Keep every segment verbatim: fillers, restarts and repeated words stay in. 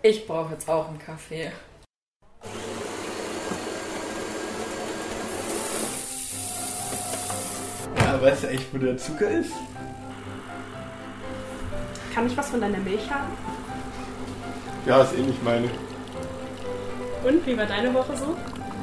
Ich brauche jetzt auch einen Kaffee. Ja, weißt du eigentlich, wo der Zucker ist? Kann ich was von deiner Milch haben? Ja, ist eh nicht meine. Und, wie war deine Woche so?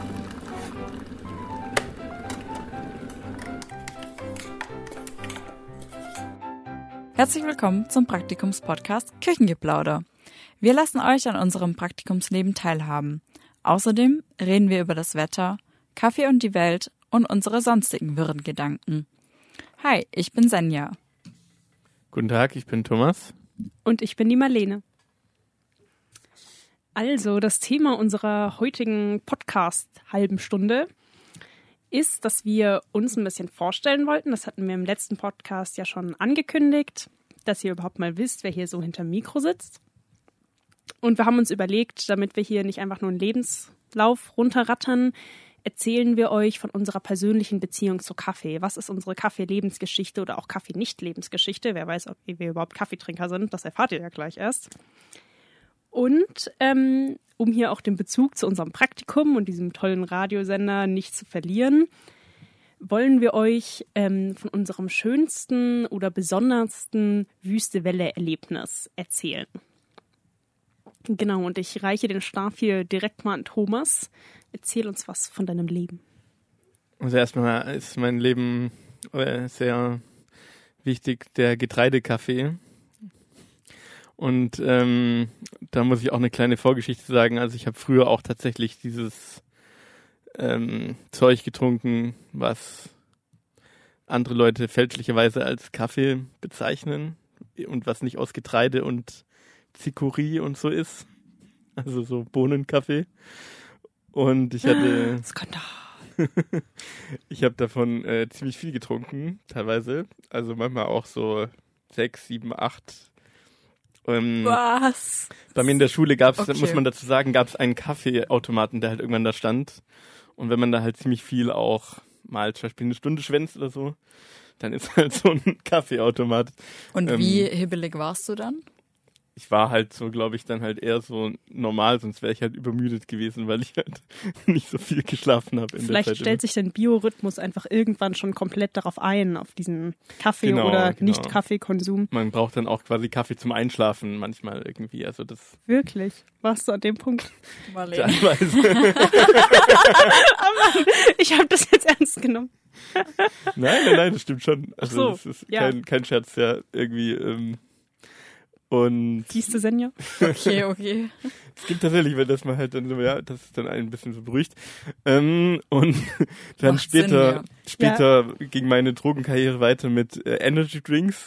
Herzlich willkommen zum Praktikums-Podcast Küchengeplauder. Wir lassen euch an unserem Praktikumsleben teilhaben. Außerdem reden wir über das Wetter, Kaffee und die Welt und unsere sonstigen wirren Gedanken. Hi, ich bin Senja. Guten Tag, ich bin Thomas. Und ich bin die Marlene. Also, das Thema unserer heutigen Podcast-halben Stunde ist, dass wir uns ein bisschen vorstellen wollten. Das hatten wir im letzten Podcast ja schon angekündigt, dass ihr überhaupt mal wisst, wer hier so hinterm Mikro sitzt. Und wir haben uns überlegt, damit wir hier nicht einfach nur einen Lebenslauf runterrattern, erzählen wir euch von unserer persönlichen Beziehung zu Kaffee. Was ist unsere Kaffee-Lebensgeschichte oder auch Kaffee-Nicht-Lebensgeschichte? Wer weiß, ob wir überhaupt Kaffeetrinker sind, das erfahrt ihr ja gleich erst. Und ähm, um hier auch den Bezug zu unserem Praktikum und diesem tollen Radiosender nicht zu verlieren, wollen wir euch ähm, von unserem schönsten oder besondersten Wüste-Welle-Erlebnis erzählen. Genau, und ich reiche den Stab hier direkt mal an Thomas. Erzähl uns was von deinem Leben. Also erstmal ist mein Leben äh, sehr wichtig, der Getreidekaffee. Und ähm, da muss ich auch eine kleine Vorgeschichte sagen. Also ich habe früher auch tatsächlich dieses ähm, Zeug getrunken, was andere Leute fälschlicherweise als Kaffee bezeichnen und was nicht aus Getreide und Chicorée und so ist. Also so Bohnenkaffee. Und ich hatte... Skandal. Ich habe davon äh, ziemlich viel getrunken, teilweise. Also manchmal auch so sechs, sieben, acht. Ähm, Was? Bei mir in der Schule gab es, Okay. muss man dazu sagen, gab es einen Kaffeeautomaten, der halt irgendwann da stand. Und wenn man da halt ziemlich viel auch mal zum Beispiel eine Stunde schwänzt oder so, dann ist halt so ein Kaffeeautomat. Und Ähm, wie hibbelig warst du dann? Ich war halt so, glaube ich, dann halt eher so normal, sonst wäre ich halt übermüdet gewesen, weil ich halt nicht so viel geschlafen habe in Vielleicht der Zeit. stellt sich dein Biorhythmus einfach irgendwann schon komplett darauf ein, auf diesen Kaffee- Genau, oder genau. Nicht-Kaffeekonsum. Man braucht dann auch quasi Kaffee zum Einschlafen manchmal irgendwie, also das Wirklich? Warst du an dem Punkt? Marlene. teilweise. Ich habe das jetzt ernst genommen. Nein, nein, nein, das stimmt schon. Also so, das ist ja. kein, kein Scherz, ja, irgendwie. Ähm, und Siehst du, Senja? Okay, okay. es gibt tatsächlich, weil das mal halt dann so, ja, das ist dann ein bisschen so beruhigt. Ähm, und dann Macht Sinn, später, ja. später ging meine Drogenkarriere weiter mit äh, Energy Drinks.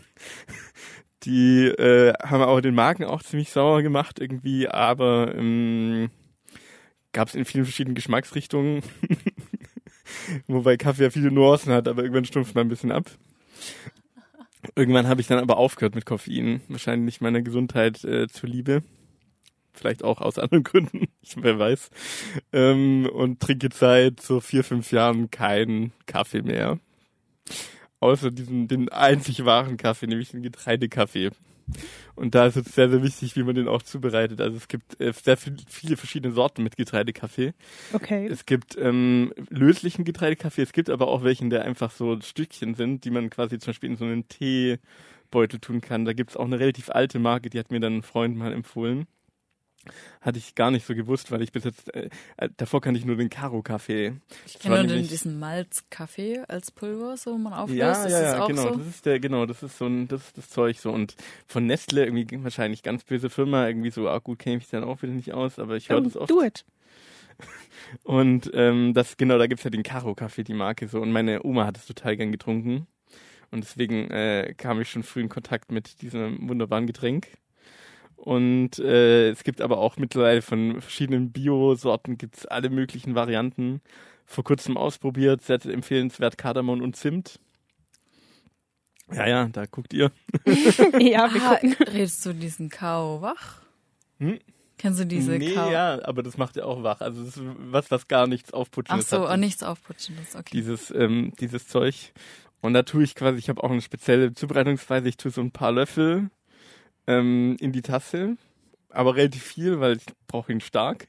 Die äh, haben auch den Magen auch ziemlich sauer gemacht irgendwie, aber ähm, gab es in vielen verschiedenen Geschmacksrichtungen. Wobei Kaffee ja viele Nuancen hat, aber irgendwann stumpft man ein bisschen ab. Irgendwann habe ich dann aber aufgehört mit Koffein. Wahrscheinlich meiner Gesundheit äh, zuliebe. Vielleicht auch aus anderen Gründen, ich, wer weiß. Ähm, und trinke seit so vier, fünf Jahren keinen Kaffee mehr. Außer diesen, den einzig wahren Kaffee, nämlich den Getreidekaffee. Und da ist es sehr, sehr wichtig, wie man den auch zubereitet. Also es gibt äh, sehr viel, viele verschiedene Sorten mit Getreidekaffee. Okay. Es gibt ähm, löslichen Getreidekaffee, es gibt aber auch welchen, der einfach so Stückchen sind, die man quasi zum Beispiel in so einen Teebeutel tun kann. Da gibt es auch eine relativ alte Marke, die hat mir dann ein Freund mal empfohlen. Hatte ich gar nicht so gewusst, weil ich bis jetzt, äh, davor kannte ich nur den Karo-Kaffee. Ich Das kenne war nur den, nämlich- diesen Malzkaffee als Pulver, so man auflöst. Ja, ist ja, das ja, auch genau, so? das ist der, genau, das ist so ein, das ist das Zeug so. Und von Nestle, irgendwie wahrscheinlich ganz böse Firma, irgendwie so, ah, gut, kenne ich mich dann auch wieder nicht aus, aber ich höre das Oh, oft. do it. Und ähm, das, genau, da gibt's ja den Karo-Kaffee, die Marke so. Und meine Oma hat es total gern getrunken. Und deswegen äh, kam ich schon früh in Kontakt mit diesem wunderbaren Getränk. Und äh, es gibt aber auch mittlerweile von verschiedenen Bio-Sorten gibt's alle möglichen Varianten. Vor kurzem ausprobiert, sehr empfehlenswert Kardamom und Zimt. Ja, ja, da guckt ihr. Ja, wir Ah, gucken. redest du diesen Kao wach? Hm? Kennst du diese nee, Kao? ja, aber das macht ja auch wach. Also das ist was, was gar nichts Ach Aufputschendes so, hat. oh, nichts Aufputschendes, okay. Dieses, ähm, dieses Zeug. Und da tue ich quasi, ich habe auch eine spezielle Zubereitungsweise, ich tue so ein paar Löffel ähm, in die Tasse, aber relativ viel, weil ich brauche ihn stark.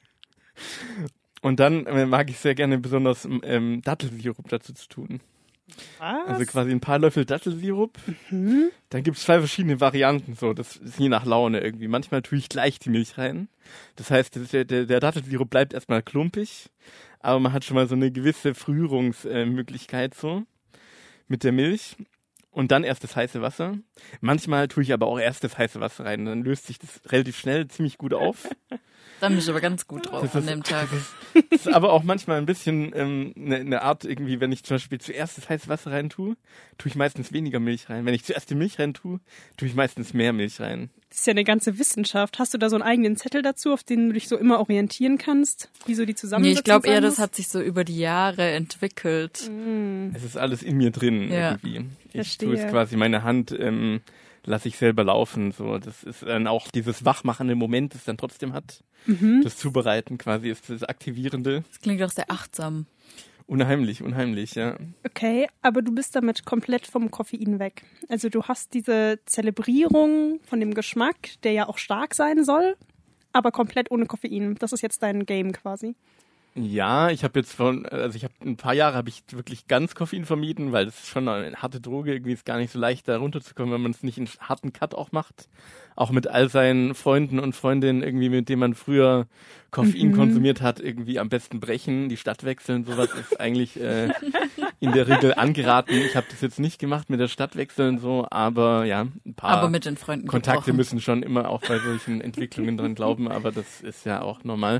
Und dann äh, mag ich sehr gerne besonders ähm, Dattelsirup dazu zu tun. Was? Also quasi ein paar Löffel Dattelsirup. Mhm. Dann gibt es zwei verschiedene Varianten, so. Das ist je nach Laune irgendwie. Manchmal tue ich gleich die Milch rein. Das heißt, der, der, der Dattelsirup bleibt erstmal klumpig, aber man hat schon mal so eine gewisse Frührungsmöglichkeit äh, so mit der Milch. Und dann erst das heiße Wasser. Manchmal tue ich aber auch erst das heiße Wasser rein. Dann löst sich das relativ schnell ziemlich gut auf. Da bin ich aber ganz gut drauf Das an ist- dem Tag. Das ist aber auch manchmal ein bisschen ähm, eine ne Art irgendwie, wenn ich zum Beispiel zuerst das heiße Wasser rein tue, tue ich meistens weniger Milch rein. Wenn ich zuerst die Milch rein tue, tue ich meistens mehr Milch rein. Das ist ja eine ganze Wissenschaft. Hast du da so einen eigenen Zettel dazu, auf den du dich so immer orientieren kannst? Wie so die Nee, Zusammensetzung ich glaube eher, sein das muss? hat sich so über die Jahre entwickelt. Es ist alles in mir drin Ja. irgendwie. Ich Verstehe. tue es quasi, meine Hand ähm, lasse ich selber laufen. So, das ist dann auch dieses wachmachende Moment, das dann trotzdem hat. Mhm. Das Zubereiten quasi ist das Aktivierende. Das klingt auch sehr achtsam. Unheimlich, unheimlich, ja. Okay, aber du bist damit komplett vom Koffein weg. Also du hast diese Zelebrierung von dem Geschmack, der ja auch stark sein soll, aber komplett ohne Koffein. Das ist jetzt dein Game quasi. Ja, ich habe jetzt von, also ich habe ein paar Jahre habe ich wirklich ganz Koffein vermieden, weil das ist schon eine harte Droge, irgendwie ist gar nicht so leicht da runterzukommen, wenn man es nicht einen harten Cut auch macht. Auch mit all seinen Freunden und Freundinnen irgendwie, mit denen man früher Koffein Mhm. konsumiert hat, irgendwie am besten brechen, die Stadt wechseln, sowas ist eigentlich äh, in der Regel angeraten. Ich habe das jetzt nicht gemacht mit der Stadt wechseln so, aber ja, ein paar Aber mit den Freunden Kontakte gebrochen. müssen schon immer auch bei solchen Entwicklungen dran glauben, aber das ist ja auch normal.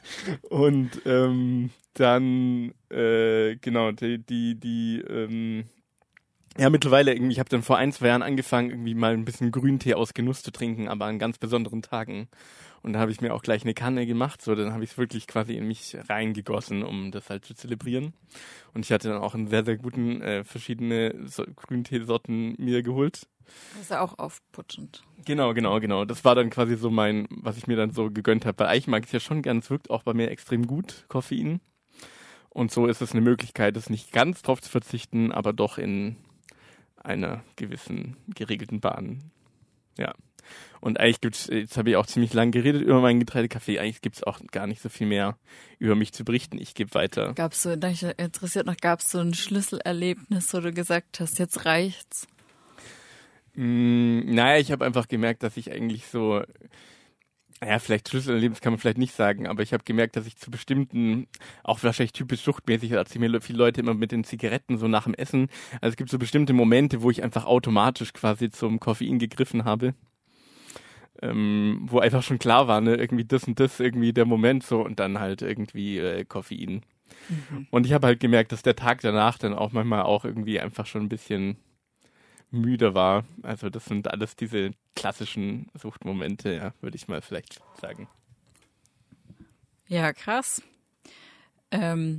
Und ähm, dann, äh, genau, die, die, die ähm, ja, mittlerweile irgendwie, ich habe dann vor ein, zwei Jahren angefangen, irgendwie mal ein bisschen Grüntee aus Genuss zu trinken, aber an ganz besonderen Tagen. Und da habe ich mir auch gleich eine Kanne gemacht, so dann habe ich es wirklich quasi in mich reingegossen, um das halt zu zelebrieren. Und ich hatte dann auch einen sehr, sehr guten, äh, verschiedene so Grünteesorten mir geholt. Das ist ja auch aufputschend. Genau, genau, genau. Das war dann quasi so mein, was ich mir dann so gegönnt habe. Bei Eich mag ich es ja schon gern, es wirkt auch bei mir extrem gut, Koffein. Und so ist es eine Möglichkeit, das nicht ganz drauf zu verzichten, aber doch in einer gewissen geregelten Bahn. Ja. Und eigentlich gibt's, jetzt habe ich auch ziemlich lang geredet über meinen Getreidekaffee, eigentlich gibt's auch gar nicht so viel mehr über mich zu berichten. Ich gebe weiter. Gab's so, da ich interessiert noch, gab's so ein Schlüsselerlebnis, wo du gesagt hast, jetzt reicht's? Mm, naja, ich habe einfach gemerkt, dass ich eigentlich so, naja, vielleicht Schlüsselerlebnis kann man vielleicht nicht sagen, aber ich habe gemerkt, dass ich zu bestimmten, auch wahrscheinlich typisch suchtmäßig, erzählen mir viele Leute immer mit den Zigaretten so nach dem Essen. Also es gibt so bestimmte Momente, wo ich einfach automatisch quasi zum Koffein gegriffen habe. Ähm, wo einfach schon klar war, ne, irgendwie das und das, irgendwie der Moment so und dann halt irgendwie äh, Koffein. Mhm. Und ich habe halt gemerkt, dass der Tag danach dann auch manchmal auch irgendwie einfach schon ein bisschen müde war. Also das sind alles diese klassischen Suchtmomente, ja, würde ich mal vielleicht sagen. Ja, krass. Ähm,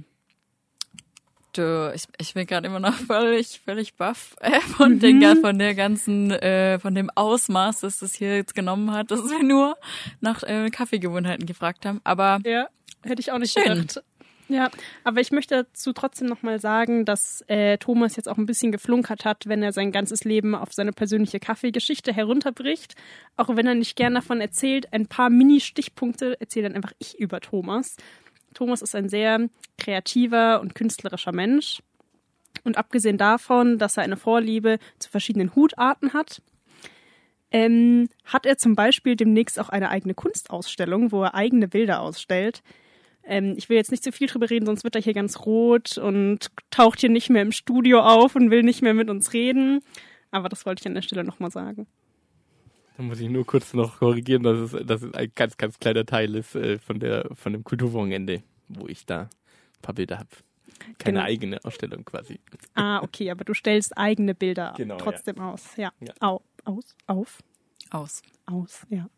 du, ich, ich bin gerade immer noch völlig, völlig baff äh, von, Mhm. den, von der ganzen, äh, von dem Ausmaß, das das hier jetzt genommen hat, dass wir nur nach äh, Kaffeegewohnheiten gefragt haben. Aber Ja, hätte ich auch nicht Schön. gedacht. Ja, aber ich möchte dazu trotzdem nochmal sagen, dass äh, Thomas jetzt auch ein bisschen geflunkert hat, wenn er sein ganzes Leben auf seine persönliche Kaffeegeschichte herunterbricht. Auch wenn er nicht gern davon erzählt, ein paar Mini-Stichpunkte erzähle dann einfach ich über Thomas. Thomas ist ein sehr kreativer und künstlerischer Mensch. Und abgesehen davon, dass er eine Vorliebe zu verschiedenen Hutarten hat, ähm, hat er zum Beispiel demnächst auch eine eigene Kunstausstellung, wo er eigene Bilder ausstellt. Ähm, ich will jetzt nicht zu viel drüber reden, sonst wird er hier ganz rot und taucht hier nicht mehr im Studio auf und will nicht mehr mit uns reden. Aber das wollte ich an der Stelle nochmal sagen. Da muss ich nur kurz noch korrigieren, dass es, dass es ein ganz, ganz kleiner Teil ist äh, von der von dem Kulturwochenende, wo ich da ein paar Bilder habe. Keine Genau. eigene Ausstellung quasi. Ah, okay, aber du stellst eigene Bilder Genau, trotzdem aus. Ja. Ja. Au, aus, auf, aus. aus, ja.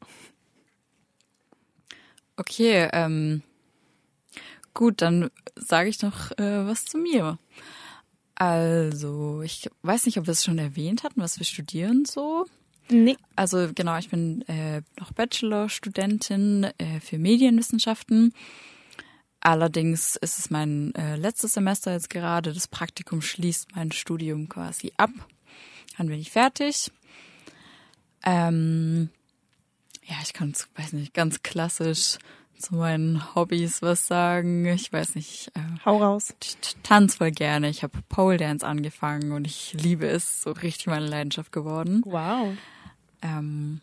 Okay, ähm, gut, dann sage ich noch äh, was zu mir. Also, ich weiß nicht, ob wir es schon erwähnt hatten, was wir studieren so. Nee. Also genau, ich bin äh, noch Bachelorstudentin äh, für Medienwissenschaften. Allerdings ist es mein äh, letztes Semester jetzt gerade. Das Praktikum schließt mein Studium quasi ab. Dann bin ich fertig. Ähm, Ja, ich kann, weiß nicht, ganz klassisch zu meinen Hobbys was sagen. Ich weiß nicht. Äh, Hau raus. Ich tanze voll gerne. Ich habe Pole Dance angefangen und ich liebe es. So richtig meine Leidenschaft geworden. Wow. Ähm,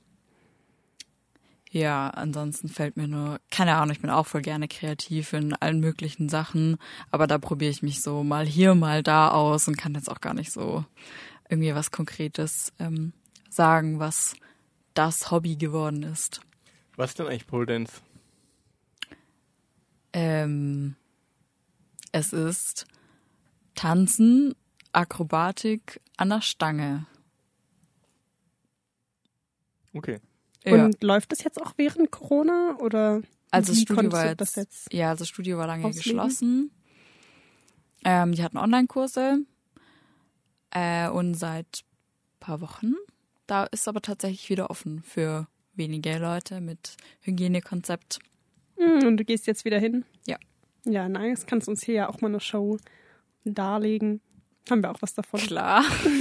ja, ansonsten fällt mir nur, keine Ahnung, ich bin auch voll gerne kreativ in allen möglichen Sachen. Aber da probiere ich mich so mal hier, mal da aus und kann jetzt auch gar nicht so irgendwie was Konkretes ähm, sagen, was das Hobby geworden ist. Was ist denn eigentlich Pole Dance? Ähm, es ist Tanzen, Akrobatik an der Stange. Okay. Ja. Und läuft das jetzt auch während Corona oder Also das wie Studio konntest war du das jetzt, jetzt ja, also das Studio war lange ausleben? geschlossen. Ähm, die hatten Online-Kurse äh, und seit ein paar Wochen. Da ist aber tatsächlich wieder offen für wenige Leute mit Hygienekonzept. Hm, und du gehst jetzt wieder hin? Ja. Ja, nice. Kannst uns hier ja auch mal eine Show darlegen. Haben wir auch was davon. Klar.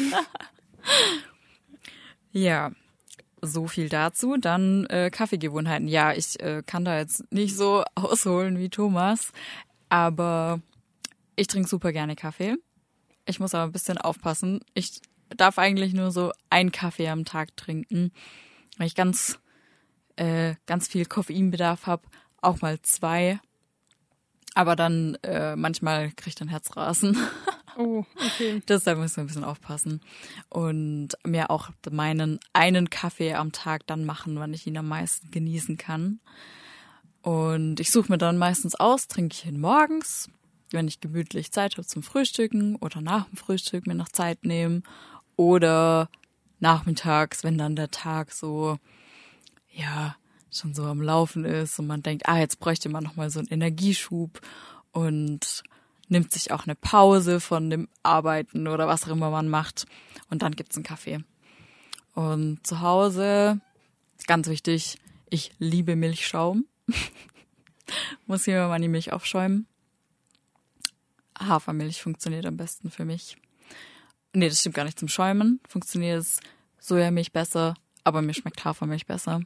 Ja, so viel dazu. Dann äh, Kaffeegewohnheiten. Ja, ich äh, kann da jetzt nicht so ausholen wie Thomas, aber ich trinke super gerne Kaffee. Ich muss aber ein bisschen aufpassen. Ich darf eigentlich nur so einen Kaffee am Tag trinken, weil ich ganz, äh, ganz viel Koffeinbedarf habe. Auch mal zwei. Aber dann äh, manchmal kriege ich dann Herzrasen. Oh, okay. Deshalb muss man ein bisschen aufpassen. Und mir auch meinen einen Kaffee am Tag dann machen, wann ich ihn am meisten genießen kann. Und ich suche mir dann meistens aus, trinke ich ihn morgens, wenn ich gemütlich Zeit habe zum Frühstücken oder nach dem Frühstück mir noch Zeit nehmen. Oder nachmittags, wenn dann der Tag so, ja, schon so am Laufen ist und man denkt, ah, jetzt bräuchte man nochmal so einen Energieschub und nimmt sich auch eine Pause von dem Arbeiten oder was auch immer man macht und dann gibt's einen Kaffee. Und zu Hause, ganz wichtig, ich liebe Milchschaum. Muss hier mal die Milch aufschäumen. Hafermilch funktioniert am besten für mich. Nee, das stimmt gar nicht. Zum Schäumen funktioniert es Sojamilch besser, aber mir schmeckt Hafermilch besser.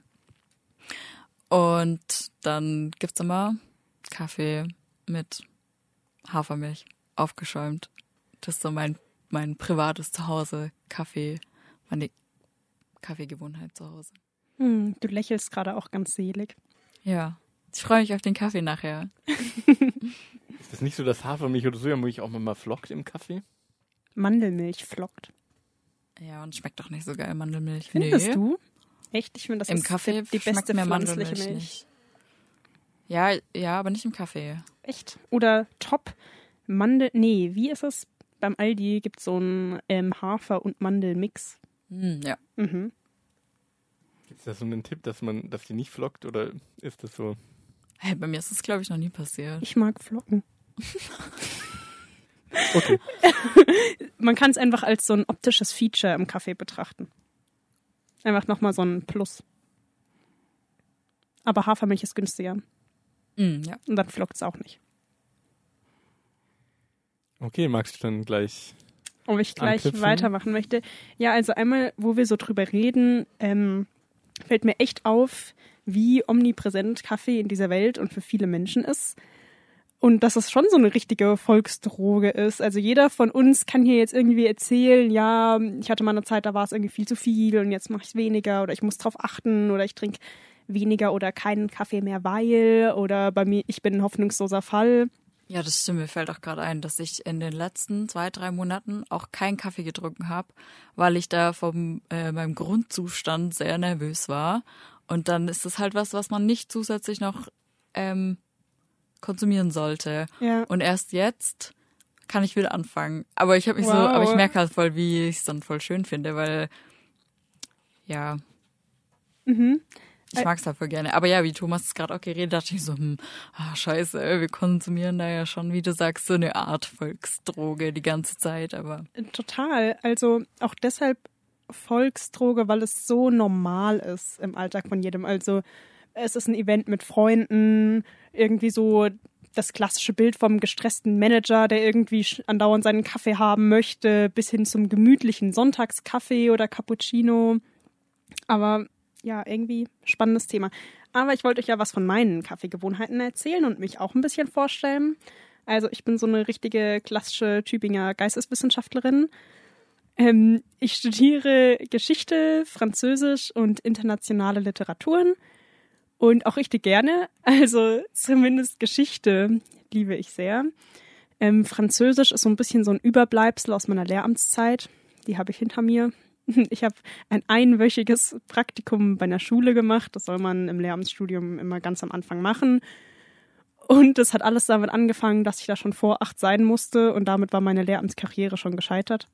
Und dann gibt's immer Kaffee mit Hafermilch, aufgeschäumt. Das ist so mein, mein privates Zuhause, Kaffee, meine Kaffeegewohnheit zu Hause. Hm, du lächelst gerade auch ganz selig. Ja, ich freue mich auf den Kaffee nachher. Ist das nicht so, dass Hafermilch oder Sojamilch auch mal flockt im Kaffee? Mandelmilch flockt. Ja, und schmeckt doch nicht so geil, Mandelmilch. Findest nee. du? Echt? Ich finde, das Im ist Kaffee die, die schmeckt beste mir pflanzliche Mandelmilch Milch. nicht. Ja, ja, aber nicht im Kaffee. Echt? Oder Top Mandel... Nee, wie ist es? Beim Aldi gibt es so einen ähm, Hafer- und Mandelmix. Hm, ja. Mhm. Gibt es da so einen Tipp, dass man, dass die nicht flockt oder ist das so? Hey, bei mir ist das, glaube ich, noch nie passiert. Ich mag Flocken. Okay. Man kann es einfach als so ein optisches Feature im Kaffee betrachten. Einfach nochmal so ein Plus. Aber Hafermilch ist günstiger. Hm, ja. Und dann flockt es auch nicht. Okay, magst du dann gleich Ob ich gleich anknüpfen? weitermachen möchte. Ja, also einmal, wo wir so drüber reden, ähm, fällt mir echt auf, wie omnipräsent Kaffee in dieser Welt und für viele Menschen ist. Und dass es schon so eine richtige Volksdroge ist. Also jeder von uns kann hier jetzt irgendwie erzählen, ja, ich hatte mal eine Zeit, da war es irgendwie viel zu viel und jetzt mache ich es weniger oder ich muss drauf achten oder ich trinke weniger oder keinen Kaffee mehr, weil oder bei mir, ich bin ein hoffnungsloser Fall. Ja, das stimmt. Mir fällt auch gerade ein, dass ich in den letzten zwei, drei Monaten auch keinen Kaffee getrunken habe, weil ich da vom äh, meinem Grundzustand sehr nervös war. Und dann ist das halt was, was man nicht zusätzlich noch ähm, konsumieren sollte. Ja. Und erst jetzt kann ich wieder anfangen. Aber ich habe mich Wow. so, aber ich merke halt voll, wie ich es dann voll schön finde, weil ja, Mhm. ich mag es halt voll gerne. Aber ja, wie Thomas es gerade auch geredet hat, dachte ich so, hm, ah, scheiße, wir konsumieren da ja schon, wie du sagst, so eine Art Volksdroge die ganze Zeit. Aber Total. Also auch deshalb Volksdroge, weil es so normal ist im Alltag von jedem. Also es ist ein Event mit Freunden, irgendwie so das klassische Bild vom gestressten Manager, der irgendwie andauernd seinen Kaffee haben möchte, bis hin zum gemütlichen Sonntagskaffee oder Cappuccino. Aber ja, irgendwie spannendes Thema. Aber ich wollte euch ja was von meinen Kaffeegewohnheiten erzählen und mich auch ein bisschen vorstellen. Also ich bin so eine richtige klassische Tübinger Geisteswissenschaftlerin. Ähm, ich studiere Geschichte, Französisch und internationale Literaturen und auch richtig gerne. Also zumindest Geschichte liebe ich sehr. Ähm, Französisch ist so ein bisschen so ein Überbleibsel aus meiner Lehramtszeit. Die habe ich hinter mir. Ich habe ein einwöchiges Praktikum bei einer Schule gemacht. Das soll man im Lehramtsstudium immer ganz am Anfang machen. Und es hat alles damit angefangen, dass ich da schon vor acht sein musste. Und damit war meine Lehramtskarriere schon gescheitert.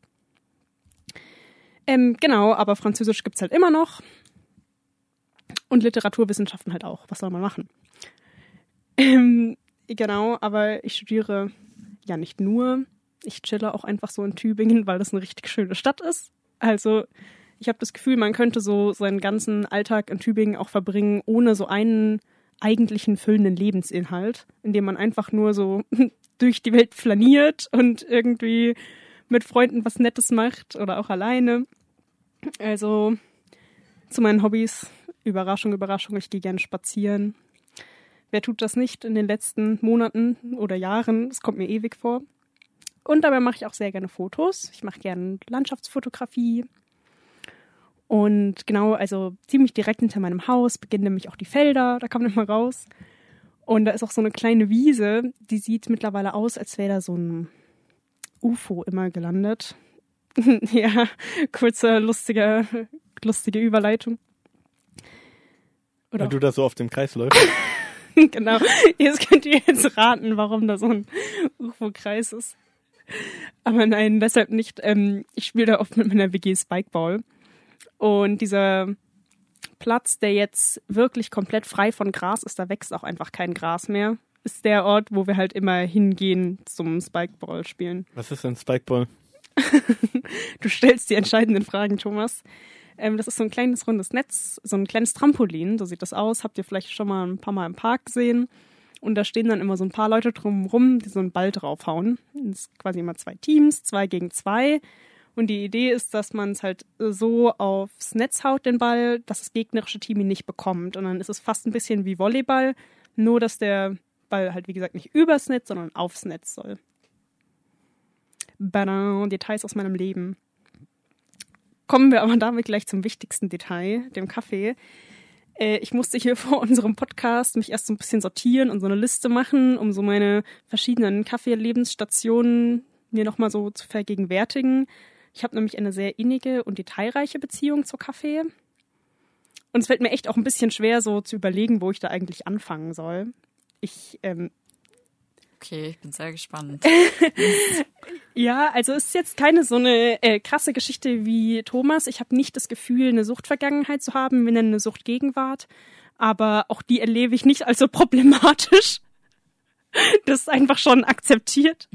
Ähm, genau, aber Französisch gibt's halt immer noch. Und Literaturwissenschaften halt auch. Was soll man machen? Ähm, genau, aber ich studiere ja nicht nur. Ich chille auch einfach so in Tübingen, weil das eine richtig schöne Stadt ist. Also ich habe das Gefühl, man könnte so seinen ganzen Alltag in Tübingen auch verbringen, ohne so einen eigentlichen füllenden Lebensinhalt, indem man einfach nur so durch die Welt flaniert und irgendwie mit Freunden was Nettes macht oder auch alleine. Also zu meinen Hobbys, Überraschung, Überraschung, ich gehe gerne spazieren. Wer tut das nicht in den letzten Monaten oder Jahren? Das kommt mir ewig vor. Und dabei mache ich auch sehr gerne Fotos. Ich mache gerne Landschaftsfotografie. Und genau, also ziemlich direkt hinter meinem Haus beginnen nämlich auch die Felder. Da kann man immer raus. Und da ist auch so eine kleine Wiese, die sieht mittlerweile aus, als wäre da so ein U F O immer gelandet. Ja, kurze, lustige, lustige Überleitung. Oder Weil du da so auf dem Kreis läufst. Genau, jetzt könnt ihr jetzt raten, warum da so ein U F O-Kreis ist. Aber nein, deshalb nicht. Ähm, ich spiele da oft mit meiner W G Spikeball. Und dieser Platz, der jetzt wirklich komplett frei von Gras ist, da wächst auch einfach kein Gras mehr, ist der Ort, wo wir halt immer hingehen zum Spikeball spielen. Was ist denn Spikeball? Du stellst die entscheidenden Fragen, Thomas. Ähm, das ist so ein kleines rundes Netz, so ein kleines Trampolin, so sieht das aus. Habt ihr vielleicht schon mal ein paar Mal im Park gesehen. Und da stehen dann immer so ein paar Leute drumherum, die so einen Ball draufhauen. Das ist quasi immer zwei Teams, zwei gegen zwei. Und die Idee ist, dass man es halt so aufs Netz haut, den Ball, dass das gegnerische Team ihn nicht bekommt. Und dann ist es fast ein bisschen wie Volleyball, nur dass der Ball halt, wie gesagt, nicht übers Netz, sondern aufs Netz soll. Badam, Details aus meinem Leben. Kommen wir aber damit gleich zum wichtigsten Detail, dem Kaffee. Äh, ich musste hier vor unserem Podcast mich erst so ein bisschen sortieren und so eine Liste machen, um so meine verschiedenen Kaffee-Lebensstationen mir nochmal so zu vergegenwärtigen. Ich habe nämlich eine sehr innige und detailreiche Beziehung zu Kaffee. Und es fällt mir echt auch ein bisschen schwer, so zu überlegen, wo ich da eigentlich anfangen soll. Ich, ähm, Okay, ich bin sehr gespannt. Ja, also es ist jetzt keine so eine äh, krasse Geschichte wie Thomas. Ich habe nicht das Gefühl, eine Suchtvergangenheit zu haben. Wir nennen eine Suchtgegenwart. Aber auch die erlebe ich nicht als so problematisch. Das ist einfach schon akzeptiert.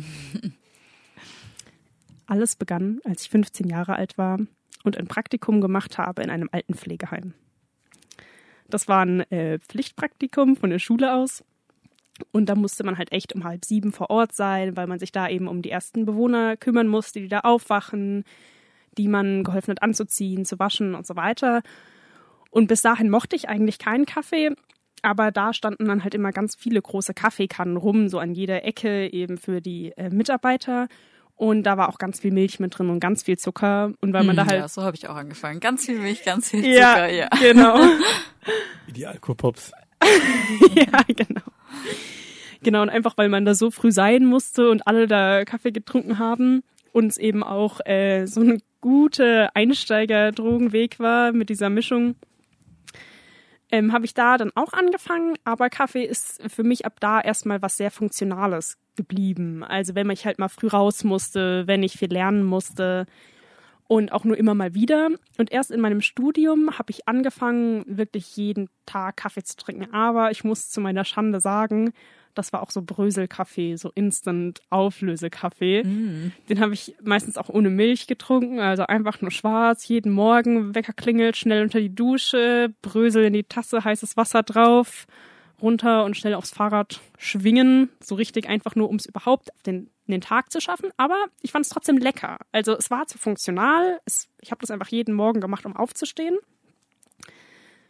Alles begann, als ich fünfzehn Jahre alt war und ein Praktikum gemacht habe in einem Altenpflegeheim. Das war ein äh, Pflichtpraktikum von der Schule aus. Und da musste man halt echt um halb sieben vor Ort sein, weil man sich da eben um die ersten Bewohner kümmern musste, die da aufwachen, die man geholfen hat anzuziehen, zu waschen und so weiter. Und bis dahin mochte ich eigentlich keinen Kaffee, aber da standen dann halt immer ganz viele große Kaffeekannen rum, so an jeder Ecke eben für die äh, Mitarbeiter. Und da war auch ganz viel Milch mit drin und ganz viel Zucker. Und weil man hm, da halt... Ja, so habe ich auch angefangen. Ganz viel Milch, ganz viel ja, Zucker, ja. Genau. Wie die Alkopops. Ja, genau. Genau, und einfach, weil man da so früh sein musste und alle da Kaffee getrunken haben und es eben auch äh, so ein guter Einsteiger-Drogenweg war mit dieser Mischung, ähm, habe ich da dann auch angefangen. Aber Kaffee ist für mich ab da erstmal was sehr Funktionales geblieben. Also wenn ich halt mal früh raus musste, wenn ich viel lernen musste und auch nur immer mal wieder. Und erst in meinem Studium habe ich angefangen, wirklich jeden Tag Kaffee zu trinken. Aber ich muss zu meiner Schande sagen, das war auch so Bröselkaffee, so Instant-Auflösekaffee. Mm. Den habe ich meistens auch ohne Milch getrunken, also einfach nur schwarz. Jeden Morgen, Wecker klingelt, schnell unter die Dusche, Brösel in die Tasse, heißes Wasser drauf, runter und schnell aufs Fahrrad schwingen. So richtig einfach nur, um es überhaupt auf den, in den Tag zu schaffen. Aber ich fand es trotzdem lecker. Also es war zu funktional. Es, ich habe das einfach jeden Morgen gemacht, um aufzustehen.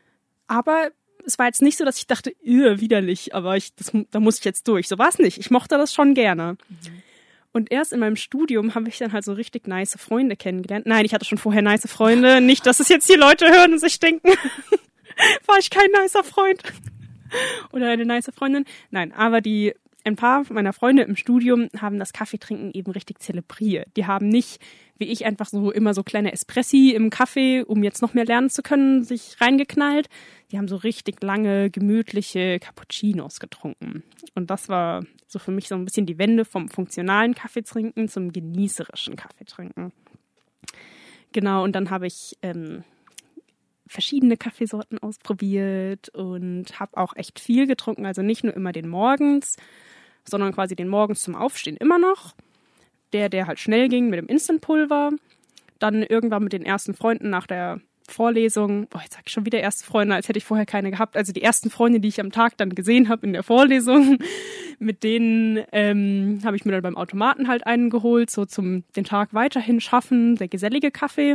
Aber es war jetzt nicht so, dass ich dachte, irr, widerlich, aber ich, das, da muss ich jetzt durch. So war es nicht. Ich mochte das schon gerne. Mhm. Und erst in meinem Studium habe ich dann halt so richtig nice Freunde kennengelernt. Nein, ich hatte schon vorher nice Freunde. Nicht, dass es jetzt hier Leute hören und sich denken, war ich kein nicer Freund oder eine nice Freundin. Nein, aber die ein paar meiner Freunde im Studium haben das Kaffeetrinken eben richtig zelebriert. Die haben nicht, wie ich, einfach so immer so kleine Espressi im Kaffee, um jetzt noch mehr lernen zu können, sich reingeknallt. Die haben so richtig lange, gemütliche Cappuccinos getrunken. Und das war so für mich so ein bisschen die Wende vom funktionalen Kaffeetrinken zum genießerischen Kaffeetrinken. Genau, und dann habe ich ähm, verschiedene Kaffeesorten ausprobiert und habe auch echt viel getrunken. Also nicht nur immer den morgens, sondern quasi den morgens zum Aufstehen immer noch. Der, der halt schnell ging mit dem Instant-Pulver. Dann irgendwann mit den ersten Freunden nach der Vorlesung. Oh, jetzt sag ich schon wieder erste Freunde, als hätte ich vorher keine gehabt. Also die ersten Freunde, die ich am Tag dann gesehen habe in der Vorlesung, mit denen ähm, habe ich mir dann beim Automaten halt einen geholt, so zum den Tag weiterhin schaffen, der gesellige Kaffee.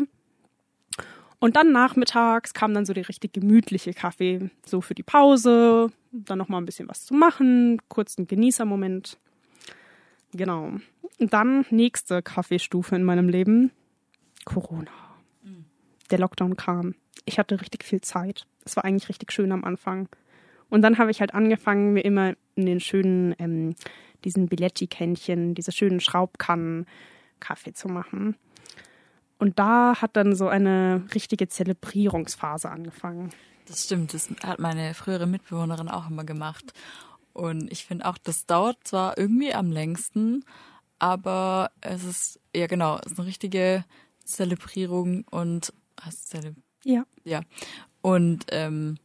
Und dann nachmittags kam dann so der richtig gemütliche Kaffee, so für die Pause, dann nochmal ein bisschen was zu machen, kurz einen Genießermoment. Genau. Und dann nächste Kaffeestufe in meinem Leben, Corona. Mhm. Der Lockdown kam. Ich hatte richtig viel Zeit. Es war eigentlich richtig schön am Anfang. Und dann habe ich halt angefangen, mir immer in den schönen, ähm, diesen Biletti-Kännchen, diese schönen Schraubkannen Kaffee zu machen. Und da hat dann so eine richtige Zelebrierungsphase angefangen. Das stimmt, das hat meine frühere Mitbewohnerin auch immer gemacht. Und ich finde auch, das dauert zwar irgendwie am längsten, aber es ist, ja genau, es ist eine richtige Zelebrierung und hast Zele- ja. Ja. Und ähm,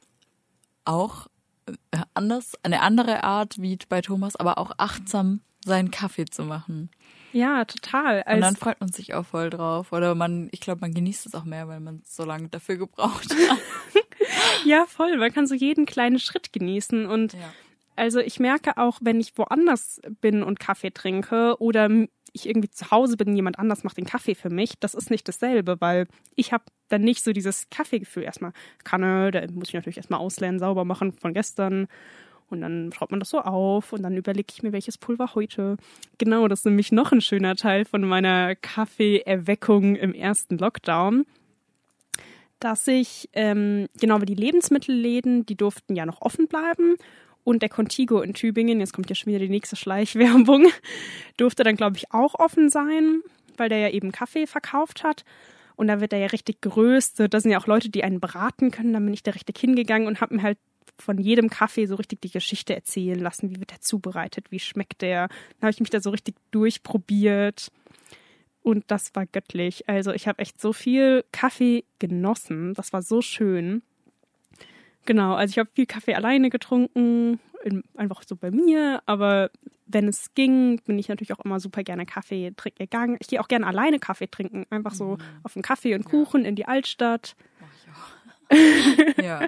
auch äh, anders, eine andere Art wie bei Thomas, aber auch achtsam seinen Kaffee zu machen. Ja, total. Und dann freut man sich auch voll drauf. Oder man, ich glaube, man genießt es auch mehr, weil man so lange dafür gebraucht hat. Ja, voll. Man kann so jeden kleinen Schritt genießen. Und ja. Also ich merke auch, wenn ich woanders bin und Kaffee trinke oder ich irgendwie zu Hause bin, jemand anders macht den Kaffee für mich, das ist nicht dasselbe, weil ich habe dann nicht so dieses Kaffeegefühl. Erstmal Kanne, da muss ich natürlich erstmal ausleeren, sauber machen von gestern. Und dann schraubt man das so auf und dann überlege ich mir, welches Pulver heute. Genau, das ist nämlich noch ein schöner Teil von meiner Kaffeeerweckung im ersten Lockdown. Dass ich, ähm, genau, weil die Lebensmittelläden, die durften ja noch offen bleiben. Und der Contigo in Tübingen, jetzt kommt ja schon wieder die nächste Schleichwerbung, durfte dann, glaube ich, auch offen sein, weil der ja eben Kaffee verkauft hat. Und da wird er ja richtig geröstet. Da sind ja auch Leute, die einen beraten können. Dann bin ich da richtig hingegangen und habe mir halt von jedem Kaffee so richtig die Geschichte erzählen lassen. Wie wird der zubereitet? Wie schmeckt der? Dann habe ich mich da so richtig durchprobiert. Und das war göttlich. Also ich habe echt so viel Kaffee genossen. Das war so schön. Genau, also ich habe viel Kaffee alleine getrunken, in, einfach so bei mir. Aber wenn es ging, bin ich natürlich auch immer super gerne Kaffee trinken gegangen. Ich gehe auch gerne alleine Kaffee trinken. Einfach so mhm. auf einen Kaffee und Kuchen ja. in die Altstadt. Mach ich auch. Ja.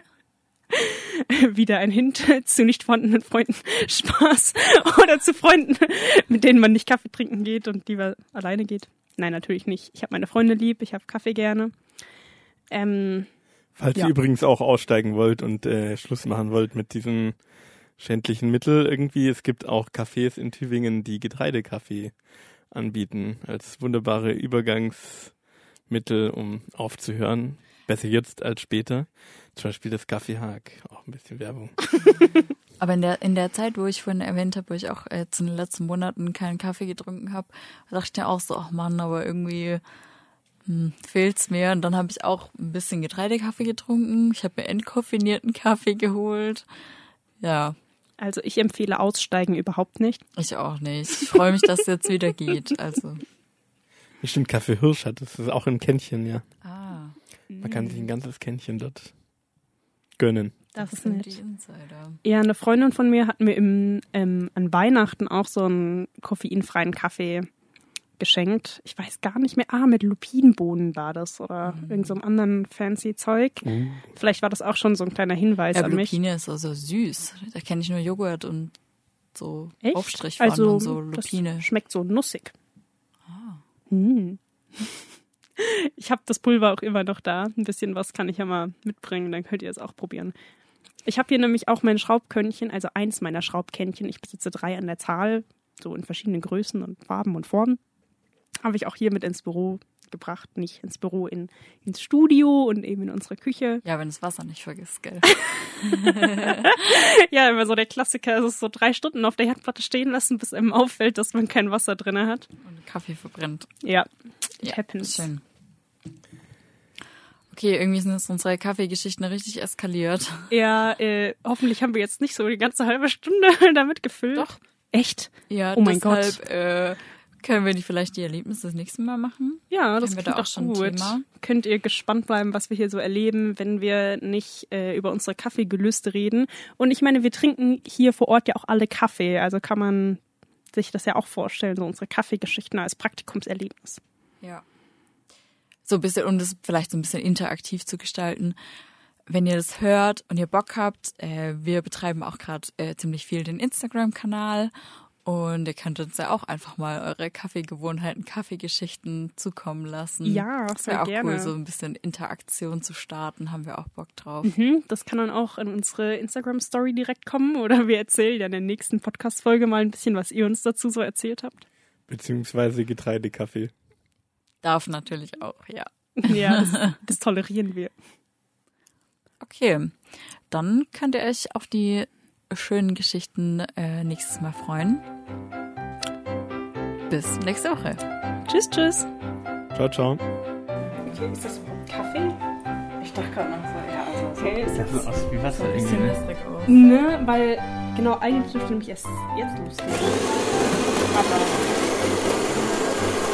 Wieder ein Hint zu nicht vorhandenen Freunden. Spaß. Oder zu Freunden, mit denen man nicht Kaffee trinken geht und lieber alleine geht. Nein, natürlich nicht. Ich habe meine Freunde lieb, ich habe Kaffee gerne. Ähm, Falls ja. ihr übrigens auch aussteigen wollt und äh, Schluss machen wollt mit diesem schändlichen Mittel irgendwie, es gibt auch Cafés in Tübingen, die Getreidekaffee anbieten als wunderbare Übergangsmittel, um aufzuhören. Besser jetzt als später. Zum Beispiel das Kaffee Haag. Auch ein bisschen Werbung. Aber in der in der Zeit, wo ich vorhin erwähnt habe, wo ich auch jetzt in den letzten Monaten keinen Kaffee getrunken habe, dachte ich mir auch so, ach Mann, aber irgendwie hm, fehlt's mir. Und dann habe ich auch ein bisschen Getreidekaffee getrunken. Ich habe mir entkoffinierten Kaffee geholt. Ja. Also ich empfehle Aussteigen überhaupt nicht. Ich auch nicht. Ich freue mich, dass es jetzt wieder geht. Also. Bestimmt Kaffee Hirsch hat, das ist auch ein Kännchen, ja. Ah. Man kann sich ein ganzes Kännchen dort gönnen. Das, das ist sind nett. Die Insider. Ja, eine Freundin von mir hat mir im, ähm, an Weihnachten auch so einen koffeinfreien Kaffee geschenkt. Ich weiß gar nicht mehr. Ah, mit Lupinenbohnen war das oder mhm. irgend so einem anderen fancy Zeug. Uh. Vielleicht war das auch schon so ein kleiner Hinweis ja, an mich. Lupine ist also süß. Da kenne ich nur Joghurt und so Echt? Aufstrich von also, und so Lupine. Das schmeckt so nussig. Ah. Hm. Ich habe das Pulver auch immer noch da. Ein bisschen was kann ich ja mal mitbringen, dann könnt ihr es auch probieren. Ich habe hier nämlich auch mein Schraubkönnchen, also eins meiner Schraubkännchen. Ich besitze drei an der Zahl, so in verschiedenen Größen und Farben und Formen. Habe ich auch hier mit ins Büro gebracht. Nicht ins Büro, in, ins Studio und eben in unsere Küche. Ja, wenn das Wasser nicht vergisst, gell? Ja, immer so der Klassiker, es ist so drei Stunden auf der Herdplatte stehen lassen, bis einem auffällt, dass man kein Wasser drin hat. Und Kaffee verbrennt. Ja, it Ja, happens. schön. Okay, irgendwie sind jetzt unsere Kaffeegeschichten richtig eskaliert. Ja, äh, hoffentlich haben wir jetzt nicht so die ganze halbe Stunde damit gefüllt. Doch. Echt? Ja, Oh mein deshalb Gott. Äh, können wir die vielleicht die Erlebnisse das nächste Mal machen? Ja, das Haben wir klingt da auch auch schon ein gut. Thema? Könnt ihr gespannt bleiben, was wir hier so erleben, wenn wir nicht äh, über unsere Kaffeegelüste reden. Und ich meine, wir trinken hier vor Ort ja auch alle Kaffee. Also kann man sich das ja auch vorstellen, so unsere Kaffeegeschichten als Praktikumserlebnis. Ja. So ein bisschen, um das vielleicht so ein bisschen interaktiv zu gestalten. Wenn ihr das hört und ihr Bock habt, äh, wir betreiben auch gerade äh, ziemlich viel den Instagram-Kanal und ihr könnt uns ja auch einfach mal eure Kaffeegewohnheiten, Kaffeegeschichten zukommen lassen. Ja, das sehr wäre auch gerne. cool, so ein bisschen Interaktion zu starten, haben wir auch Bock drauf. Mhm, das kann dann auch in unsere Instagram-Story direkt kommen oder wir erzählen ja in der nächsten Podcast-Folge mal ein bisschen, was ihr uns dazu so erzählt habt. Beziehungsweise Getreidekaffee. Darf natürlich auch, ja. Ja, das, das tolerieren wir. Okay, dann könnt ihr euch auf die schönen Geschichten äh, nächstes Mal freuen. Bis nächste Woche. Tschüss, tschüss. Ciao, ciao. Okay, ist das überhaupt Kaffee? Ich dachte gerade noch so, ja, also Okay, ist das... aus wie Wasser ein bisschen wässrig aus. Ne, weil, genau, eigentlich dürfte nämlich erst jetzt losgehen. Aber...